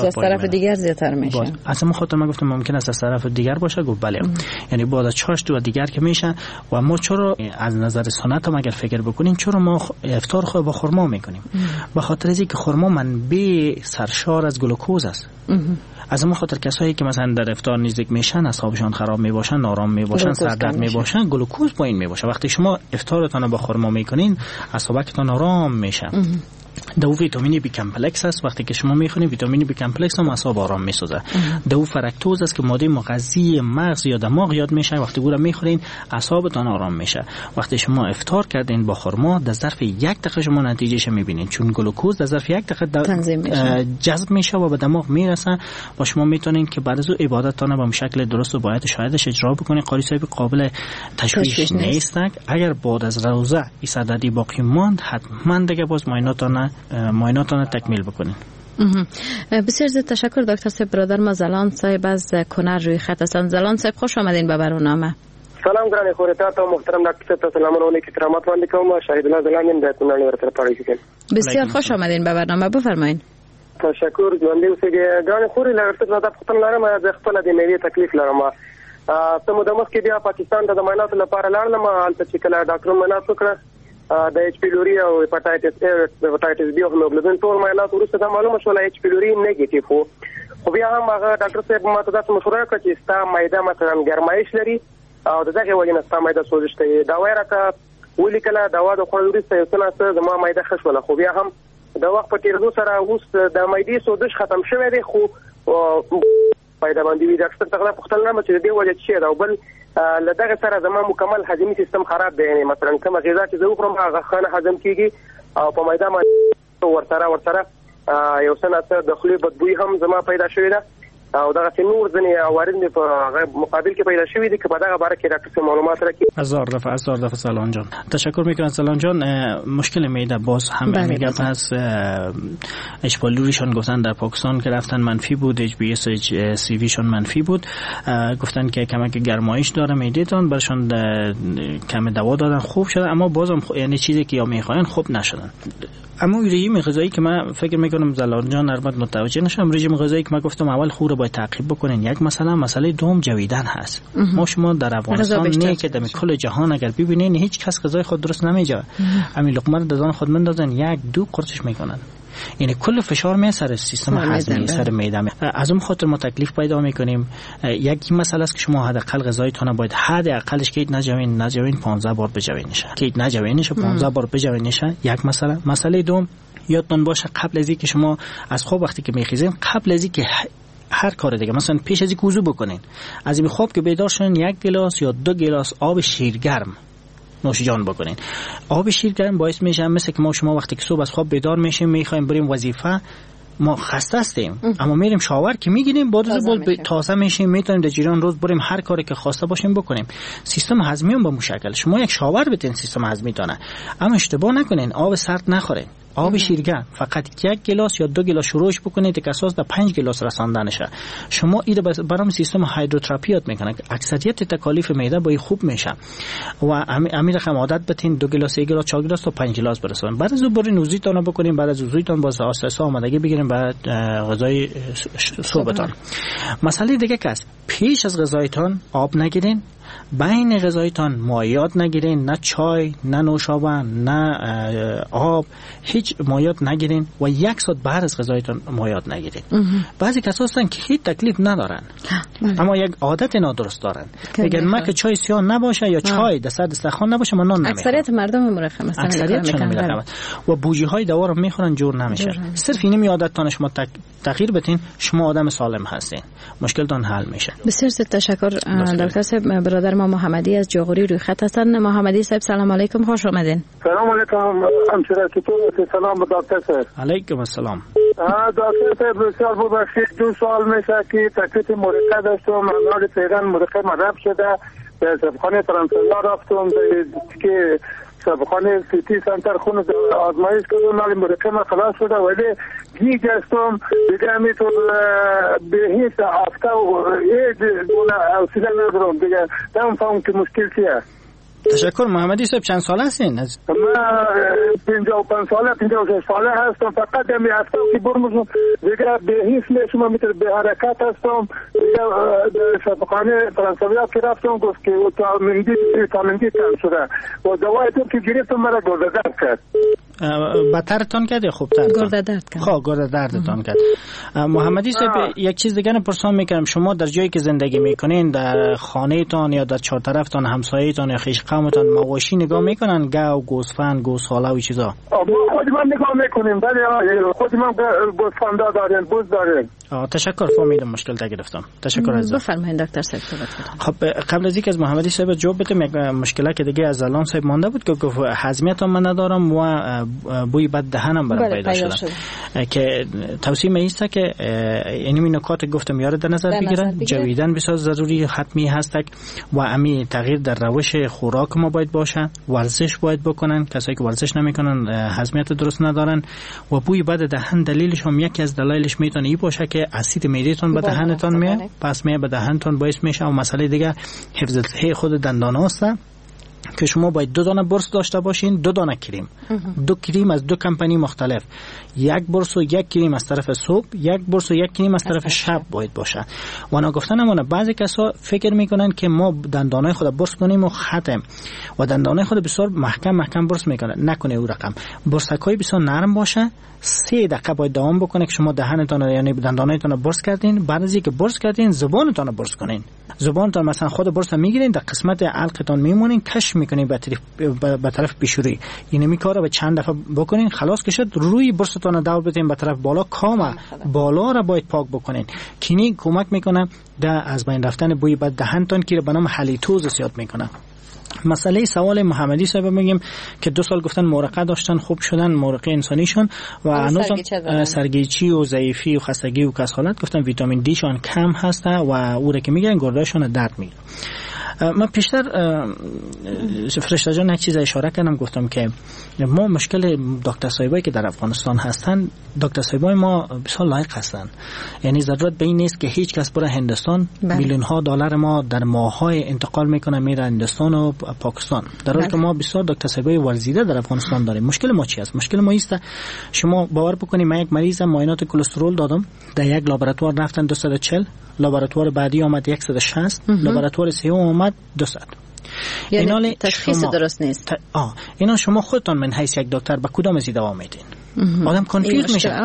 از طرف دیگر زیادتر میشه. اصلا خاطر من گفتم ممکن است از طرف دیگر باشه. گفت بله. یعنی بعد از چاشت و دیگر که میشه و ما چرا از نظر سنت هم اگر فکر بکنیم چرا ما افطار خود با خرما میکنیم؟ به خاطر از اینکه خرما منبع سرشار از گلوکوز است. از اون خاطر کسایی که مثلا در افطار نزدیک میشن اعصابشون خراب میباشن، نارام میباشن، سردرد میباشن، گلوکوز پایین میباشه. وقتی شما افطارتون با خرما میکنین اعصابتون آرام میشه. دو ویتامین بی کمپلکس است. وقتی که شما میخورید ویتامین بی کمپلکس هم اعصاب آرام میسازه. دو فرکتوز است که ماده مغذی مغز یا دماغ یاد میشه. وقتی گورا میخورین اعصابتون آرام میشه. وقتی شما افطار کردین با خرما در ظرف 1 دقیقه شما نتیجهش میبینین، چون گلوکوز در ظرف 1 دقیقه جذب میشه و به دماغ میرسه و شما میتونین که بعد از اون عبادتتون به شکل درست و باید شایدش اجرا بکنین. قاری صاحب قابل تشویش نیست. اگر بعد از روزه این عددی باقی ماند حتما دیگه باز معایناتان تکمیل بکنین. بسیار زیاد تشکر دکتر صاحب. برادر ما زلان صاحب از کنر روی خط هستند. زلان صاحب خوش آمدین به برنامه. سلام گرانی خورتا تا محترم دکتر صاحب سلام علیکم کرامات وندی کوم شهید الله زلان در کنر ورتر پاریس. بسیار خوش آمدین به برنامه. بفرمایید. تشکر ژوندې اوسئ. ګرانی خوري لرته زړه پختن لرم از خپل د میوې تکلیف لرم. ته مو د مخکې بیا پاکستان ته د معایناتو لپاره لاړم. هلته چې کله ډاکټر معاینات وکړه د ایچ پیلوري او هپاتایټس بی او هیموګلوبین ټول معاینات وروسته دا معلومه شوه ایچ پیلوري نیگیټیو وو. خو بیا هم هغه ډاکټر صاحب ماته داسې مشوره وکړه چې ستا معده مثلا ګرمایش لري او د دغې وجې نه ستا معده سوزش کوي. دوا یې راته ولیکله. دوا د خوړلو وروسته یو څه ناڅه زما معده ښه شوله. خو بیا هم د وخت په تېرېدو سره اوس د معدې سوزش ختم شوی دی خو پیدا باندې وي. ډاکټر ته پوښتنه لرم چې د دې وجه څه ده او بل له دغه سره زما مکمل هضمي سیستم خراب دی. یعنی مثلا کومه غذا چې زه وخورم هغه ښه نه هضم کېږي او په معده باندې ورسره یو څه ناڅه د خولې بدبوی هم زما پیدا شوې ده او دغه نور ځنې عوارض په مقابل کې پیدا شوی دي که په دغه باره کې ډاکټر معلومات راکړي. هزار دفعه سلام جان. تشکر میکنم سلام جان. مشکل معده باز هم میگم پس اچ پایلوریشون گفتن در پاکستان که رفتن منفی بود، اچ بی اس سی وی شون منفی بود. گفتن که کمک گرمایش داره معدهتون، برشون کم دوا دادن خوب شده اما بازم یعنی چیزی که یا میخواین خوب نشدن. اما رژیم غذایی که من فکر میکنم زلان جان البته متوجه نشم، رژیم غذایی که من گفتم اول خوب رو باید تعقیب بکنین. یک مسئله دوم جویدن هست. ما شما در افغانستان نه که در کل جهان اگر ببینین هیچ کس غذای خود درست نمیجوه. همین لقمه رو دادن خود مندازن 1-2 قرصش میکنن. یعنی کل فشار می سر سیستم هضمی سر معده. از اون خاطر ما تکلیف پیدا میکنیم. یک مسئله است که شما حداقل غذایتون باید حداقلش که نجوین 15 بار بجوینشه. که نجوینش 15 بار بجوینشه. یک مسئله دوم یادتون باشه قبل از اینکه شما از خواب وقتی که میخیزین، قبل از اینکه هر کار دیگه مثلا پیش از اینکه وضو بکنین، از این خواب که بیدار شدین 1 گلاس یا 2 گلاس آب شیرگرم نوش جان بکنین. آب شیرگرم باعث میشه مثل که ما شما وقتی که صبح از خواب بیدار میشیم میخوایم بریم وظیفه، ما خسته هستیم اما میریم شاور که میگیریم بعد از تازه میشیم، میتونیم در جریان روز بریم هر کاری که خواسته باشیم بکنیم. سیستم هضمی هم به مشکل شما یک شاور بدین سیستم هضمی تونه، اما اشتباه نکنین آب سرد نخورین. آب شیرگرم فقط 1 گلاس یا 2 گلاس شروعش بکنید که اساس در 5 گلاس رساندن شه. شما ایده برام سیستم هایدروتراپی یاد میکنه که اکثریت تکالیف معده با خوب میشه و امیر رقم عادت بتین 2 گلاس 1 گلاس 4 گلاس تا 5 گلاس برسونید. بعد از اون برین وضویتون بکنین، بعد از وضویتون باز آساسا آمادگی بگیرین بعد غذای صبحتون. مسئله دیگه که است پیش از غذایتون آب نگیرین، بین غذایتان مایعات نگیرین، نه چای نه نوشابه نه آب، هیچ مایعات نگیرین و 1 ساعت بعد از غذایتان مایعات نگیرین. بعضی کسا هستن که هیچ تکلیف ندارن اما یک عادت نادرست دارن، میگن ما که چای سیاه نباشه یا چای دسترخوان نباشه من نان نمیخورم. اکثریت مردم مرخم هستن، اکثریتشون میرخم و بوجی های دوا رو میخورن جور نمیشه. صرف اینم عادتتان شما تغییر بدین، شما آدم سالم هستین، مشکلتون حل میشه. بسیار تشکر دکتر صاحب. برادر ما محمدی از جاغوری روی خط هستن. محمدی صاحب سلام علیکم، خوش آمدین. سلام علیکم همشیره، چطور؟ سلام به دکتر صاحب. علیکم السلام. دکتر صاحب بسیار ببخشید 2 سال میشه که تکلیف مرقه داشتم، عمل پیران مرقه مرب شده، به سبخانه ترانسفر رفتم که سبخانه سیتی سنتر خون آزمایش کردم، ولی مرقه ما خلاص شده ولی گیج هستم دیگه، همینطور به هیچ هفته و یه دونه حوصله ندارم دیگه، نمیفهمم که مشکل چیه. تشکر. محمدی صاحب چند ساله هستین؟ من 55 ساله 56 ساله هستم. فقط می هفته که برمزم دیگه به هیچ نشما میتونه به حرکت هستم. دیگه شفاخانه فرانسویات که رفتم گفت که ویتامین دی کم شده و دوای تو که گرفتم مرا گرده درد کرد. بدترتان کرد یا خوبتر؟ گرده درد کرد. خب گرده دردتان کرد. محمدی صاحب یک چیز دیگه پرسان میکنم، شما در جایی که زندگی میکنین در خانه تان یا در چهار طرفتان همسایه تان یا خویش قومتان مواشی نگاه میکنن؟ گاو، گوسفند، گوساله و چیزا؟ خود من نگاه میکنیم، ولی خود من گوسفند داریم، بوز داریم. تشکر. فهمیدم، مشکل تا گرفتم. تشکر از بفرمایید دکتر صاحب. خب قبل از اینکه از محمدی صاحب جواب بدم، یک مشکلی که دیگه از زلان صاحب مانده بود که گفت هضمیت من ندارم و بوی بد دهنم برام پیدا شده که توصیه میسته که یعنی این نکات گفتم یاد در نظر بگیرن. جویدن بسیار ضروری حتمی هست و امی تغییر در روش خوراک ما باید باشه. ورزش باید بکنن، کسایی که ورزش نمیکنن هضمیت درست ندارن. و بوی بد دهن دلیلش هم یکی از دلایلش میتونه این باشه که اسید معدهتون به دهنتون میاد، پس میاد به دهنتون باعث میشه. و مسئله دیگه حفظ صحت خود دندان هاست که شما باید 2 دانه برس داشته باشین، 2 دانه کریم، 2 کریم از 2 کمپانی مختلف، 1 برس و 1 کریم از طرف صبح، 1 برس و 1 کریم از طرف شب باید باشه. و انا گفتنمونه بعضی کسا فکر میکنن که ما دندانای خود برس کنیم و ختم، و دندانای خود بسیار محکم برس میکنن. نکنه او رقم. برسکای بسیار نرم باشه، 3 دقیقه باید دوام بکنه که شما دهنتون یعنی دندانایتون برس کردین. بعد از اینکه برس کردین زبانتون برس کنین. زبانتون مثلا خود برس میگیرین، در قسمت حلقتون میمونین، کش میکنین به طرف پیشروی. یعنی می کارو به چند دفعه بکنین، خلاص که شد روی برستون دور بدین به طرف بالا، کام بالا را باید پاک بکنین. کینی کمک میکنه در از بین رفتن بوی بد دهنتون که به نام هالیتوز زیاد میکنه. مسئله سوال محمدی صاحب میگیم که 2 سال گفتن مورقه داشتن، خوب شدن مورقه انسانیشون و هنوز سرگیچی و ضعیفی و خستگی و کسالت گفتن ویتامین دی شون کم هسته و او را که میگن گردهشون درد میگیره. من پیشتر فرشته جان یک چیز اشاره کردم، گفتم که ما مشکل دکتر صاحبایی که در افغانستان هستن، دکتر صاحبای ما بسیار لایق هستن. یعنی ضرورت به این نیست که هیچ کس بره هندوستان. میلیون ها دلار ما در ماه‌های انتقال میکنه میره هندوستان و پاکستان، در حالی که ما بسیار دکتر صاحبای ورزیده در افغانستان داریم. مشکل ما چی است؟ مشکل ما است شما باور بکنید من یک مریضم معاینات کلسترول دادم، در یک لابراتوار رفتن 240، لابراتوار بعدی آمد 160، لابراتوار سوم آمد 200. یعنی تشخیص درست نیست. اینا شما خودتون من حیث یک دکتر به کدام از دوا میدین؟ آدم کانفیوز میشه.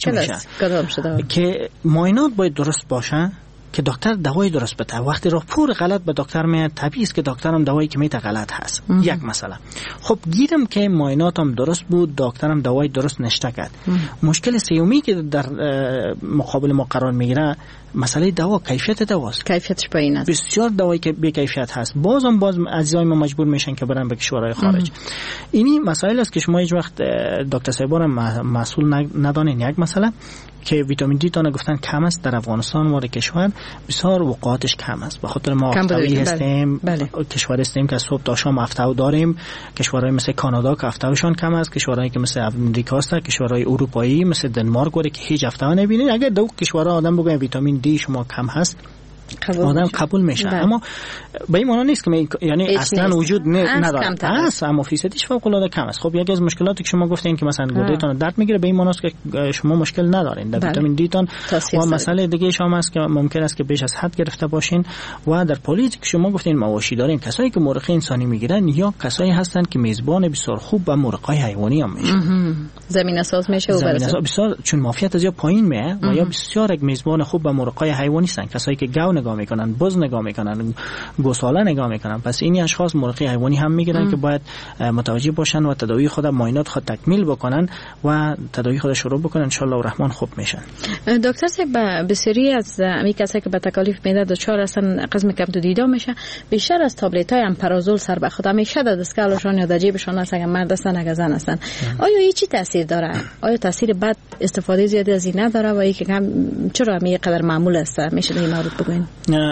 که معاینات باید درست باشه که دکتر دوای درست بده. وقتی راپور غلط به دکتر میاد، طبیعی است که دکترم دوایی که میده غلط هست. یک مسئله. خب گیرم که معایناتم درست بود، دکترم دوای درست نشته کرد. مشکل سومی که در مقابل ما قرار میگیره مسئله دوا، کیفیت دواست. کیفیتش پایین است. بسیار دوایی که بی کیفیت هست باز عزیزای ما مجبور میشن که برن به کشورهای خارج. اینی مسائل است که شما هیچ وقت دکتر صاحبان مسئول ندانین. یک مسئله که ویتامین دی تان گفتن کم است در افغانستان و کشور، بسیار وقعاتش کم است. به خاطر ما هفته‌ای هستیم. کشور هستیم که صبح تا شام هفته داریم. کشورهای مثل کانادا که هفته‌شون کم است، کشورهایی که مثل امریکا است، کشورهای اروپایی مثل دنمارک ولی که هیچ هفته نمیبینید. اگر دو کشورها آدم بگه ویتامین دی شما کم هست، آدم قبول میشه. اما به این معنی نیست که یعنی اصلا وجود نداره. است اما فیصدیش فوق العاده کم است. خب یکی از مشکلاتی که شما گفتین که مثلا گردهتون درد میگیره، به این معنی است که شما مشکل ندارین در ویتامین دی تون. و مسئله دیگه شما است که ممکن است که بیش از حد گرفته باشین. و در پلیس که شما گفتین مواشی دارین، کسایی که مرغ انسانی میگیرن یا کسایی هستن که میزبان بسیار خوب و مرغای حیوانی هم میشه. زمینه ساز میشه و بسیار چون مافیات از یا پایین میه و یا بسیار یک میزبان خوب و مرغای حیوانی هستن، کسایی که گاو نگاه میکنن، بز نگاه میکنن، گوساله نگاه میکنن. پس این اشخاص مرغ حیوانی هم میگیرن که باید متوجه باشن و تداوی خود معاینات خود تکمیل بکنن و تداوی خود شروع بکنن. ان شاء الله الرحمن خوب میشن. دکتر صاحب بسیاری از امی کسایی که به تکالیف میده دچار هستن قسم کم دیده میشه، بیشتر از تابلت های امپرازول سر به خود همیشه در دستگاهشون یا در جیبشون هست، اگر مرد هستن اگر زن هستن. آیا این چی تاثیر داره؟ آیا تاثیر بد استفاده زیادی از این نداره و اینکه چرا می قدر معمول است؟ میشه این مورد بگوین؟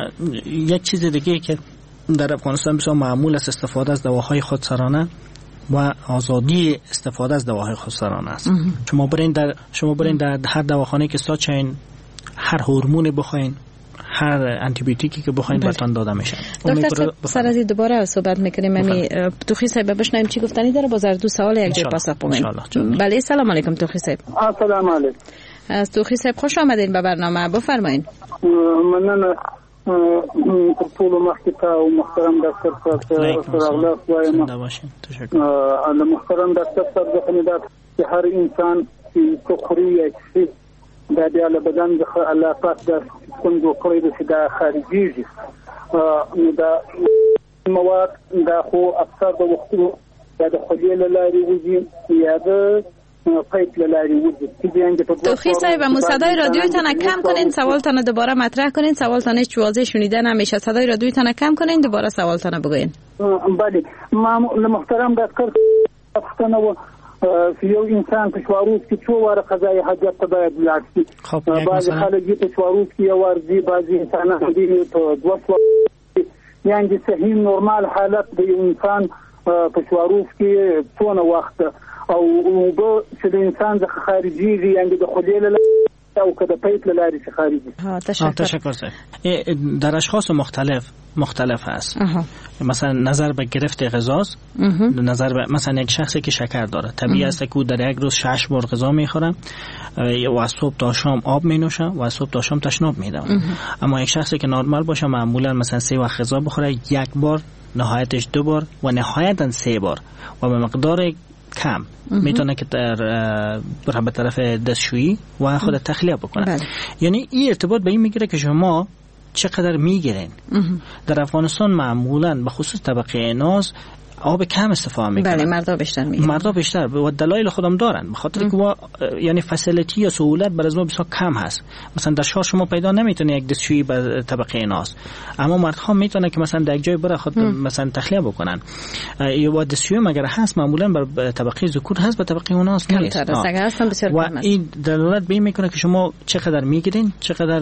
یک چیز دیگه که در افغانستان بسیار معمول است استفاده از دواهای خودسرانه و آزادی استفاده از دواهای خودسرانه است. شما برین در هر دواخانه که ساچین، هر هورمونی بخواین، هر آنتی بیوتیکی که بخواید براتون داده میشه. دکتر سر از دوباره صحبت میکنیم. توخی صاحب بشنویم چی گفتنی داره. باز دو سوال یک جای پاسخ بدیم. بله سلام علیکم توخی صاحب. سلام علیکم. از توخی صاحب خوش آمدین به برنامه. بفرمایید. مننه طول مخکتا و محترم دکتر صاحب سراغلاس وایم. تشکر. محترم دکتر صاحب دخنیدات که هر انسان که خوری یا دا د بدن د الله پاک د څنګه کوي د دا خارجيږي نو دا مواد دا خو اکثر د وختونو د خلیل لاري وځي یا د پایپ لاري وځي. توخی صاحب صدای رادیوتون کم کنین، سوالتون دوباره مطرح کنین. سوالتون هیچ واضح شنیده نمیشه. صدای رادیوتون کم کنین، دوباره سوالتون بگوین. بله ما محترم دکتر پښتنه یو انسان په شواروز کې څو واره قضایي حاجت ته باید لاړ شي. بعضې خلک یې په شواروز کې یو وار ځي، بعضې انسانان دي په دوه سوال. یعنې صحیح نورمال حالت د یو انسان په شواروز کې څونه وخت او اوبه چې د انسان څخه خارجېږي یعنې د خولې له لارې او که د پیپ له لارې چې خارجي. تشکر صاحب. در اشخاص مختلف هست. مثلا نظر به گرفت غذاست، نظر به مثلا یک شخصی که شکر داره طبیعی است که در یک روز 6 بار غذا میخوره و از صبح تا شام آب مینوشه و از صبح تا شام تشناب میده. اما یک شخصی که نرمال باشه معمولا مثلا 3 وقت غذا بخوره، 1 بار، نهایتش 2 بار و نهایتا 3 بار و به مقدار کم میتونه که به طرف دستشویی و خود تخلیه بکنه. یعنی این ارتباط به این میگیره که شما چقدر میگیرین. در افغانستان معمولا به خصوص طبقه ناز آب کم استفاده میکنن. بله مردا بیشتر میگیرن. مردا بیشتر و دلایل خودم دارن. به خاطر که یعنی فسیلیتی یا سهولت برای ما بسیار کم هست. مثلا در شهر شما پیدا نمیتونه یک دستشویی به طبقه ناز، اما مردها میتونه که مثلا در یک جای برای خود مثلا تخلیه بکنن. یا دستشویی مگر هست معمولا بر طبقه ذکور هست، به طبقه اوناس نیست. و این دلالت به این میکنه که شما چقدر میگیرین، چقدر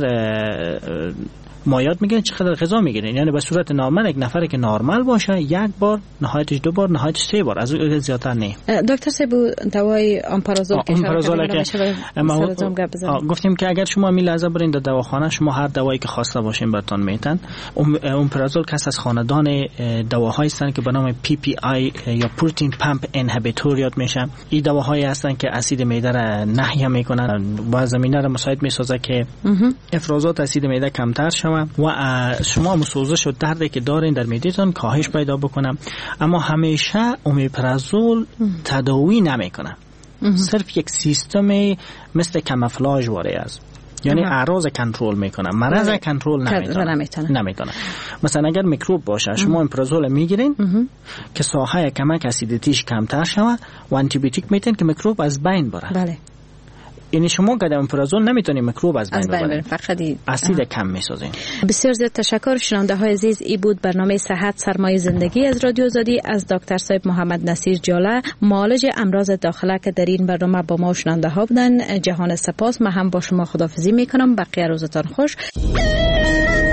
مایات میگیرین، چقدر غذا میگیرین. یعنی به صورت نرمال یک نفر که نرمال باشه 1 بار، نهایتش 2 بار، نهایتش 3 بار، از اون زیادتر نه. دکتر صاحب دوای آمپرازول که گفتیم که اگر شما می لحظه برین در دواخانه، شما هر دوایی که خواسته باشین براتون میتن. آمپرازول کس از خاندان دواهایی هستن که به نام PPI یا پروتئین پمپ اینهیبیتور یاد میشه. این دواهایی هستن که اسید معده را نحیه میکنن و زمینه را مساعد میسازه که افرازات اسید معده کمتر شود و شما سوزش و دردی که دارین در معدهتون کاهش پیدا بکنه. اما همیشه اومیپرازول تداوی نمیکنه. صرف یک سیستم مثل کامافلاژ واره است. یعنی اعراض کنترل میکنه، مرض کنترل نمیتونه. مثلا اگر میکروب باشه شما اومیپرازول میگیرین که ساحه کمک اسیدیتیش کمتر شود و آنتی بیوتیک میتین که میکروب از بین بره. بله. یعنی شما که اومیپرازول نمیتونی میکروب از بین ببرین، فقط اسید کم میسازین. بسیار زیاد تشکر. شنونده های عزیز، ای بود برنامه صحت سرمایه زندگی از رادیو آزادی از دکتر صاحب محمد نصیر جاله، معالج امراض داخله که در این برنامه با ما شنونده ها بودن. جهان سپاس. من هم با شما خداحافظی میکنم. بقیه روزتان خوش.